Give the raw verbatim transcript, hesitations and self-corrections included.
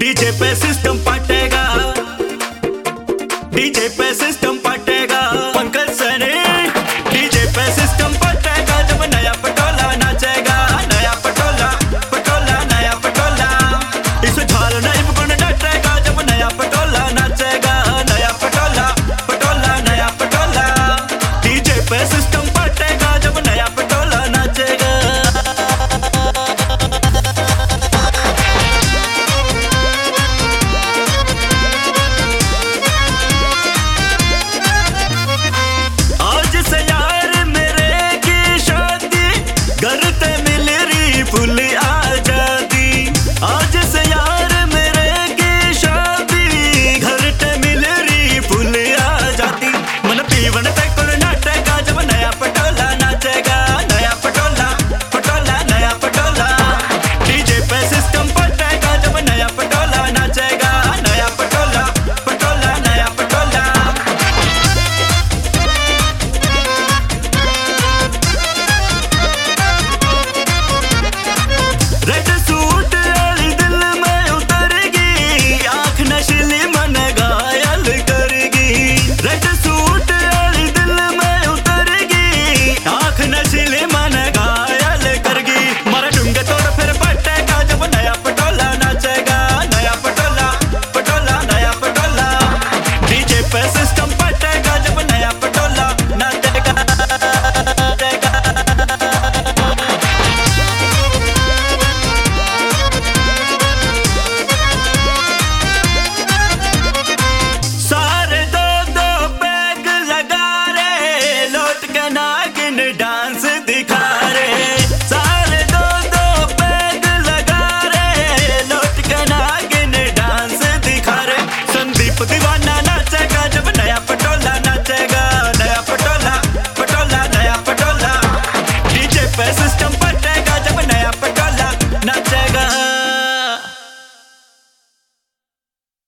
DJ पे system पटेगा, DJ पे सिस्टम पटेगा, पंकज सनी डीजे पे सिस्टम पटेगा, जब नया पटोला नाचेगा, नया पटोला पटोला नया पटोला, इस झाल नहीं बुकन डटेगा, जब नया पटोला नाचेगा, नया पटोला पटोला नया पटोला, डीजे पे सिस्टम पटेगा, जब नया पटोला नाचेगा। फुल आजादी आज से यार मेरे की शादी, घर ते मिल रही फुल आजादी, मन पीवन ते कुल नाचेगा, जब नया पटोला नाचेगा, नया पटोला पटोला नया पटोला, डीजे पे सिस्टम पटेगा, जब नया पटोला नाचेगा, नया पटोला पटोला नया पटोला। रेड सूट वाली दिल में उतरेगी, आँख नशीली मन घायल करेगी, रेड सूट वाली दिल में उतरेगी, आँख नशीली मन घायल करेगी, मारा डूंगे तोड़ फिर पटेगा, जब नया पटोला नाचेगा, नया पटोला पटोला नया पटोला, डीजे पे सिस्टम पटेगा, जब नया पटोला नाचेगा। सारे दो दो पैग लगा रे, लौट के नागिन डांस